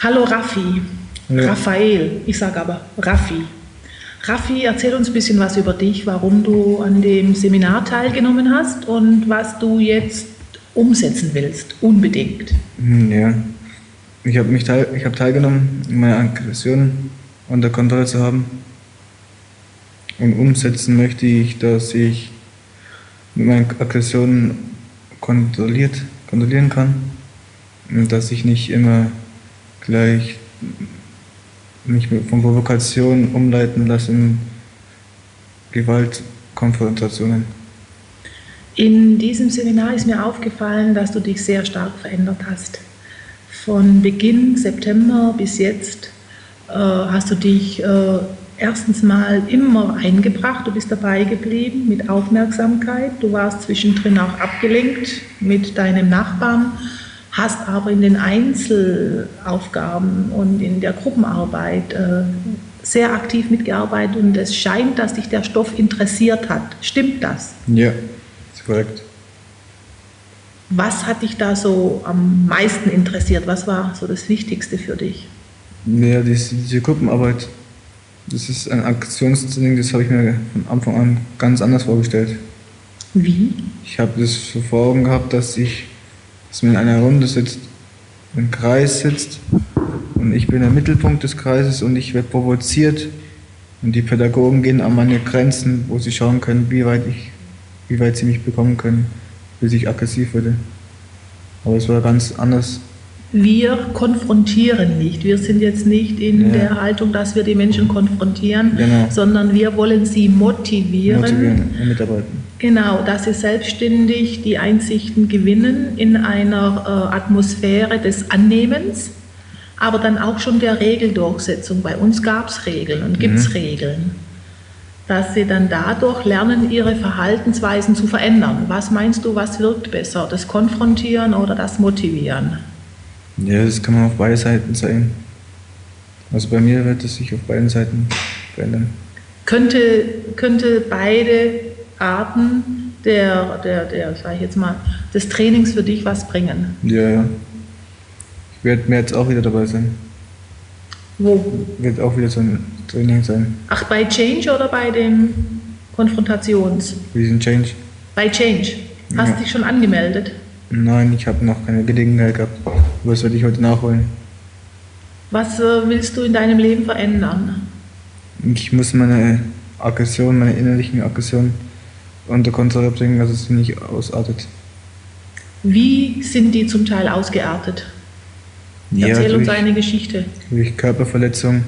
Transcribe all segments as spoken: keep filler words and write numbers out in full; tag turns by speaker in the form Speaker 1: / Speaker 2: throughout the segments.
Speaker 1: Hallo Raffi,
Speaker 2: Ja.
Speaker 1: Raphael, ich sage aber Raffi. Raffi, erzähl uns ein bisschen was über dich, warum du an dem Seminar teilgenommen hast und was du jetzt umsetzen willst, unbedingt.
Speaker 2: Hm, Ja, ich habe mich teil, ich habe teilgenommen, um meine Aggression unter Kontrolle zu haben. Und umsetzen möchte ich, dass ich mit meinen Aggressionen kontrolliert, kontrollieren kann und dass ich nicht immer gleich mich von Provokation umleiten lasse in Gewaltkonfrontationen.
Speaker 1: In diesem Seminar ist mir aufgefallen, dass du dich sehr stark verändert hast. Von Beginn September bis jetzt äh, hast du dich äh, erstens mal immer eingebracht, du bist dabei geblieben mit Aufmerksamkeit, du warst zwischendrin auch abgelenkt mit deinem Nachbarn, hast aber in den Einzelaufgaben und in der Gruppenarbeit äh, sehr aktiv mitgearbeitet und es scheint, dass dich der Stoff interessiert hat. Stimmt das?
Speaker 2: Ja, ist korrekt.
Speaker 1: Was hat dich da so am meisten interessiert? Was war so das Wichtigste für dich?
Speaker 2: Ja, diese, diese Gruppenarbeit, das ist ein Aktionstraining, das habe ich mir von Anfang an ganz anders vorgestellt.
Speaker 1: Wie?
Speaker 2: Ich habe das so vor Augen gehabt, dass ich, dass man in einer Runde sitzt, im Kreis sitzt und ich bin der Mittelpunkt des Kreises und ich werde provoziert und die Pädagogen gehen an meine Grenzen, wo sie schauen können, wie weit ich, wie weit sie mich bekommen können, bis ich aggressiv werde. Aber es war ganz anders.
Speaker 1: Wir konfrontieren nicht. Wir sind jetzt nicht in
Speaker 2: Ja.
Speaker 1: der Haltung, dass wir die Menschen konfrontieren,
Speaker 2: Genau.
Speaker 1: sondern wir wollen sie motivieren.
Speaker 2: Motivieren und mitarbeiten.
Speaker 1: Genau, dass sie selbstständig die Einsichten gewinnen in einer äh, Atmosphäre des Annehmens, aber dann auch schon der Regeldurchsetzung. Bei uns gab es Regeln und gibt es
Speaker 2: Mhm.
Speaker 1: Regeln. Dass sie dann dadurch lernen, ihre Verhaltensweisen zu verändern. Was meinst du, was wirkt besser? Das Konfrontieren oder das Motivieren?
Speaker 2: Ja, das kann man auf beide Seiten sein. Also bei mir wird es sich auf beiden Seiten verändern.
Speaker 1: Könnte, könnte beide Arten der, der, der, sag ich jetzt mal, des Trainings für dich was bringen?
Speaker 2: Ja, ja. Ich werde mir jetzt auch wieder dabei sein.
Speaker 1: Wo?
Speaker 2: Wird auch wieder so ein Training sein.
Speaker 1: Ach, bei Change oder bei dem Konfrontations?
Speaker 2: Diesen Change.
Speaker 1: Bei Change. Hast
Speaker 2: Ja.
Speaker 1: dich schon angemeldet?
Speaker 2: Nein, ich habe noch keine Gelegenheit gehabt. Aber das werde ich heute nachholen.
Speaker 1: Was äh, willst du in deinem Leben verändern?
Speaker 2: Ich muss meine Aggression, meine innerlichen Aggressionen unter Kontrolle bringen, dass es nicht ausartet.
Speaker 1: Wie sind die zum Teil ausgeartet? Erzähl uns
Speaker 2: durch,
Speaker 1: eine Geschichte.
Speaker 2: durch Körperverletzung.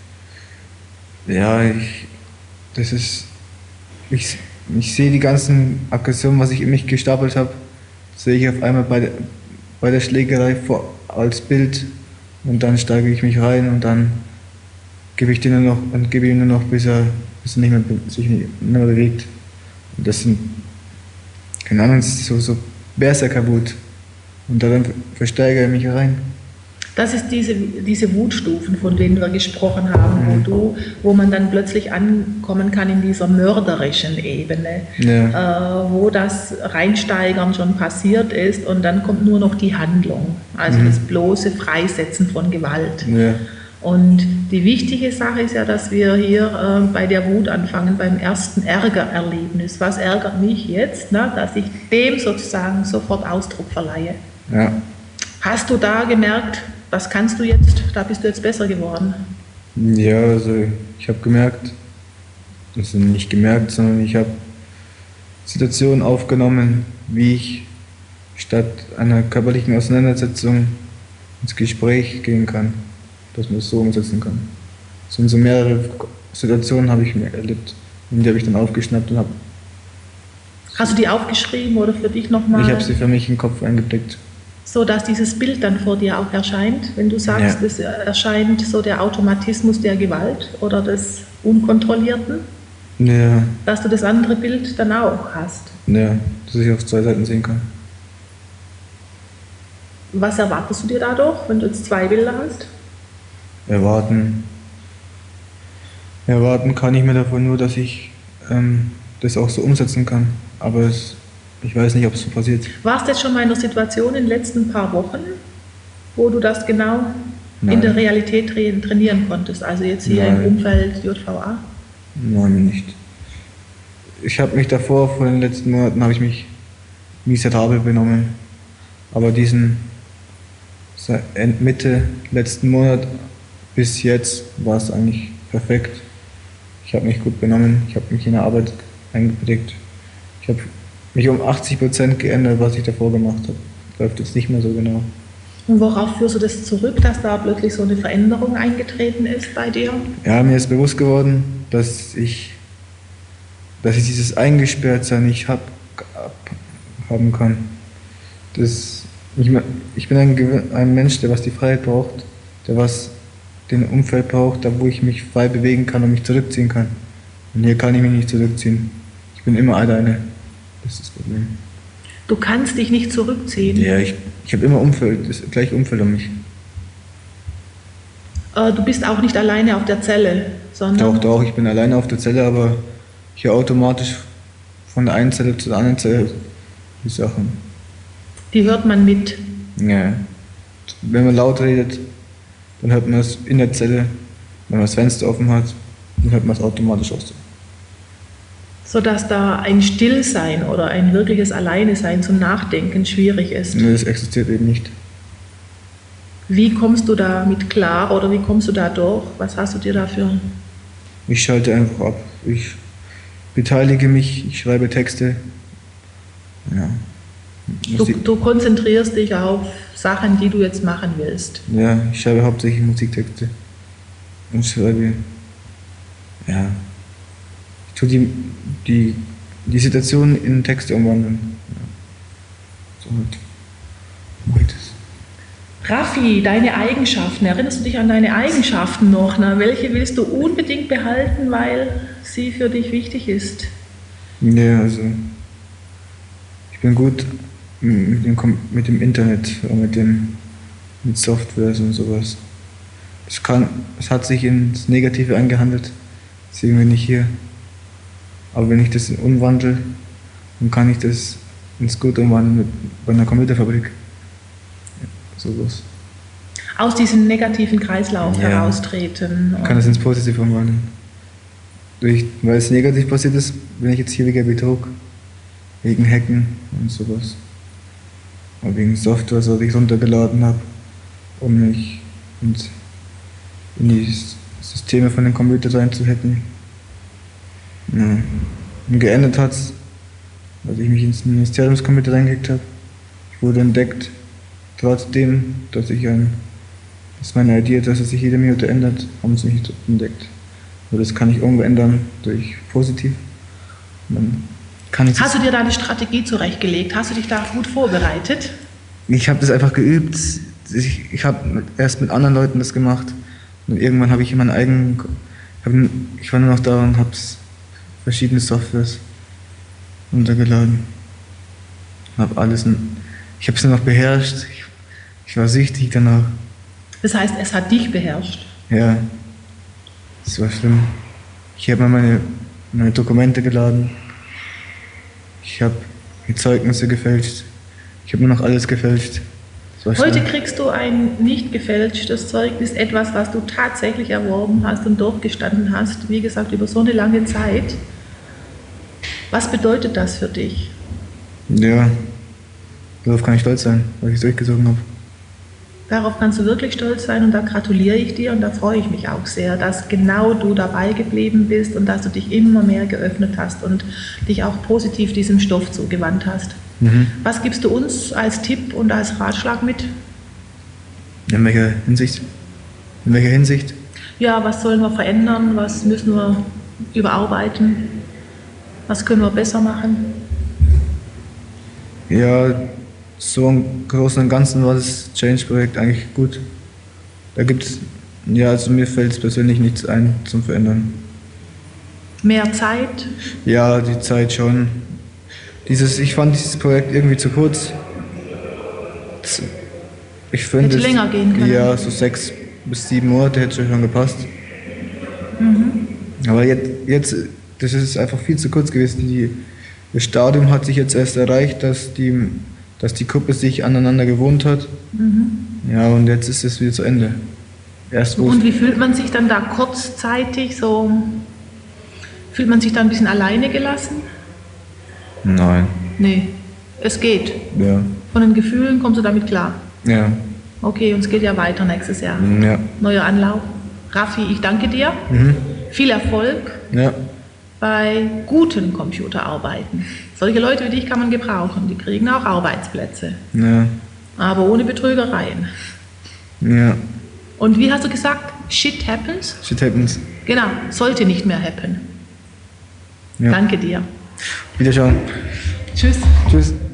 Speaker 2: Ja, ich, das ist, ich, ich sehe die ganzen Aggressionen, was ich in mich gestapelt habe, sehe ich auf einmal bei der, bei der Schlägerei vor, als Bild und dann steige ich mich rein und dann gebe ich den nur noch und gebe ihm nur noch, bis er, bis er nicht mehr, sich nicht mehr bewegt. Und das sind, keine Ahnung, das ist so, so Berserkerwut. Und dann versteigere ich mich rein.
Speaker 1: Das ist diese, diese Wutstufen, von denen wir gesprochen haben,
Speaker 2: Mhm.
Speaker 1: wo, du, wo man dann plötzlich ankommen kann in dieser mörderischen Ebene,
Speaker 2: Ja.
Speaker 1: äh, wo das Reinsteigern schon passiert ist und dann kommt nur noch die Handlung, also
Speaker 2: Mhm.
Speaker 1: das bloße Freisetzen von Gewalt.
Speaker 2: Ja.
Speaker 1: Und die wichtige Sache ist ja, dass wir hier äh, bei der Wut anfangen, beim ersten Ärgererlebnis. Was ärgert mich jetzt, ne, dass ich dem sozusagen sofort Ausdruck verleihe?
Speaker 2: Ja.
Speaker 1: Hast du da gemerkt, das kannst du jetzt, da bist du jetzt besser geworden?
Speaker 2: Ja, also ich habe gemerkt, also nicht gemerkt, sondern ich habe Situationen aufgenommen, wie ich statt einer körperlichen Auseinandersetzung ins Gespräch gehen kann, dass man es so umsetzen kann. Es sind so mehrere Situationen, habe ich mir erlebt, und die habe ich dann aufgeschnappt und habe,
Speaker 1: Hast du die aufgeschrieben oder für dich nochmal?
Speaker 2: ich habe sie für mich in den Kopf eingeprägt.
Speaker 1: So, dass dieses Bild dann vor dir auch erscheint, wenn du sagst,
Speaker 2: Ja.
Speaker 1: es erscheint so der Automatismus der Gewalt oder des Unkontrollierten,
Speaker 2: Ja,
Speaker 1: dass du das andere Bild dann auch hast.
Speaker 2: ja, dass ich auf zwei Seiten sehen kann.
Speaker 1: Was erwartest du dir dadurch, wenn du jetzt zwei Bilder hast?
Speaker 2: Erwarten. Erwarten kann ich mir davon nur, dass ich ähm, das auch so umsetzen kann. Aber es, ich weiß nicht, ob es so passiert.
Speaker 1: Warst du jetzt schon mal in einer Situation in den letzten paar Wochen, wo du das genau in der Realität tra- trainieren konntest, also jetzt hier
Speaker 2: Nein.
Speaker 1: im Umfeld J V A?
Speaker 2: Nein, nicht. Ich habe mich davor, vor den letzten Monaten, habe ich mich miserabel benommen. Aber diesen seit End- Mitte letzten Monat bis jetzt war es eigentlich perfekt. Ich habe mich gut benommen, ich habe mich in der Arbeit eingeprägt. Ich habe mich um achtzig Prozent geändert, was ich davor gemacht habe. Läuft jetzt nicht mehr so genau.
Speaker 1: Und worauf führst du das zurück, dass da plötzlich so eine Veränderung eingetreten ist bei dir?
Speaker 2: Ja, mir ist bewusst geworden, dass ich, dass ich dieses Eingesperrtsein nicht hab, haben kann. Das, ich, ich bin ein, Gew- ein Mensch, der was die Freiheit braucht, der was den Umfeld braucht, da wo ich mich frei bewegen kann und mich zurückziehen kann. Und hier kann ich mich nicht zurückziehen. Ich bin immer alleine. Das ist das Problem.
Speaker 1: Du kannst dich nicht zurückziehen.
Speaker 2: Ja, ich, ich habe immer Umfeld, das gleiche Umfeld um mich.
Speaker 1: Äh, Du bist auch nicht alleine auf der Zelle, sondern
Speaker 2: Doch, doch, ich bin alleine auf der Zelle, aber ich höre automatisch von der einen Zelle zur anderen Zelle die Sachen.
Speaker 1: die hört man mit.
Speaker 2: Ja. Wenn man laut redet, dann hört man es in der Zelle. Wenn man das Fenster offen hat, dann hört man es automatisch aus.
Speaker 1: Sodass da ein Stillsein oder ein wirkliches Alleine-Sein zum Nachdenken schwierig ist.
Speaker 2: Nee, das existiert eben nicht.
Speaker 1: Wie kommst du damit klar oder wie kommst du da durch? Was hast du dir dafür?
Speaker 2: Ich schalte einfach ab. Ich beteilige mich, ich schreibe Texte. Ja.
Speaker 1: Du,
Speaker 2: Musik-
Speaker 1: du konzentrierst dich auf Sachen, die du jetzt machen willst.
Speaker 2: Ja, ich schreibe hauptsächlich Musiktexte. Und schreibe, ja, ich tue die, die, die Situation in Texte umwandeln. Ja. So halt. Mache ich das.
Speaker 1: Raffi, deine Eigenschaften, erinnerst du dich an deine Eigenschaften noch? Na, welche willst du unbedingt behalten, weil sie für dich wichtig ist?
Speaker 2: Ja, also ich bin gut mit dem, Kom- mit dem Internet, auch mit, dem, mit Softwares und sowas. Es, kann, es hat sich ins Negative eingehandelt, deswegen bin ich hier. Aber wenn ich das umwandle, dann kann ich das ins Gute umwandeln mit, bei einer Computerfabrik. Ja, sowas.
Speaker 1: Aus diesem negativen Kreislauf
Speaker 2: Ja.
Speaker 1: heraustreten.
Speaker 2: Ich kann das ins Positive umwandeln. Durch, weil es negativ passiert ist, bin ich jetzt hier wegen Betrug, wegen Hacken und sowas. Und wegen Software, was ich runtergeladen habe, um mich und in die S- Systeme von den Computern reinzuhacken. Ja. Und geändert hat es, als ich mich ins Ministeriumscomputer reingehackt habe. Ich wurde entdeckt, trotzdem, dass ich ein, dass meine I D-Adresse sich jede Minute ändert, haben sie mich entdeckt. Aber das kann ich umändern durch positiv. Und dann kann ich
Speaker 1: Hast du dir da eine Strategie zurechtgelegt? Hast du dich da gut vorbereitet?
Speaker 2: Ich habe das einfach geübt. Ich, ich habe erst mit anderen Leuten das gemacht. Und irgendwann habe ich meinen eigenen. Hab, ich war nur noch da und habe verschiedene Softwares runtergeladen. Habe alles. Ich habe es nur noch beherrscht. Ich, ich war süchtig danach.
Speaker 1: Das heißt, es hat dich beherrscht.
Speaker 2: Ja, das war schlimm. Ich habe mir meine, meine Dokumente geladen. Ich habe die Zeugnisse gefälscht. Ich habe nur noch alles gefälscht. Das war
Speaker 1: Heute
Speaker 2: schlimm.
Speaker 1: kriegst du ein nicht gefälschtes Zeugnis, etwas, was du tatsächlich erworben hast und durchgestanden hast, wie gesagt, über so eine lange Zeit. Was bedeutet das für dich?
Speaker 2: Ja, darauf kann ich stolz sein, weil ich es durchgezogen habe.
Speaker 1: Darauf kannst du wirklich stolz sein und da gratuliere ich dir und da freue ich mich auch sehr, dass genau du dabei geblieben bist und dass du dich immer mehr geöffnet hast und dich auch positiv diesem Stoff zugewandt hast.
Speaker 2: Mhm.
Speaker 1: Was gibst du uns als Tipp und als Ratschlag mit?
Speaker 2: In welcher Hinsicht? In welcher Hinsicht?
Speaker 1: Ja, was sollen wir verändern? Was müssen wir überarbeiten? Was können wir besser machen?
Speaker 2: Ja, so im Großen und Ganzen war das Change-Projekt eigentlich gut. Da gibt es, ja, also mir fällt es persönlich nichts ein zum Verändern.
Speaker 1: Mehr Zeit?
Speaker 2: Ja, die Zeit schon. Dieses, ich fand dieses Projekt irgendwie zu kurz. Z- Ich finde
Speaker 1: Hätte
Speaker 2: es-
Speaker 1: länger gehen können.
Speaker 2: Ja, so sechs bis sieben Monate hätte schon gepasst. Aber jetzt, jetzt, das ist einfach viel zu kurz gewesen. Die, das Stadium hat sich jetzt erst erreicht, dass die, dass die Gruppe sich aneinander gewohnt hat. Ja, und jetzt ist es wieder zu Ende. erst
Speaker 1: Und wie fühlt man sich dann da kurzzeitig so? Fühlt man sich da ein bisschen alleine gelassen?
Speaker 2: Nein.
Speaker 1: Nee, es geht.
Speaker 2: Ja.
Speaker 1: Von den Gefühlen kommst du damit klar?
Speaker 2: Ja.
Speaker 1: Okay, und es geht ja weiter nächstes Jahr.
Speaker 2: Ja.
Speaker 1: Neuer Anlauf. Raffi, ich danke dir.
Speaker 2: Mhm.
Speaker 1: Viel Erfolg
Speaker 2: Ja.
Speaker 1: bei guten Computerarbeiten. Solche Leute wie dich kann man gebrauchen. Die kriegen auch Arbeitsplätze.
Speaker 2: Ja.
Speaker 1: Aber ohne Betrügereien.
Speaker 2: Ja.
Speaker 1: Und wie hast du gesagt? Shit happens?
Speaker 2: Shit happens.
Speaker 1: Genau, sollte nicht mehr happen.
Speaker 2: Ja.
Speaker 1: Danke dir.
Speaker 2: Wiederschauen.
Speaker 1: Tschüss.
Speaker 2: Tschüss.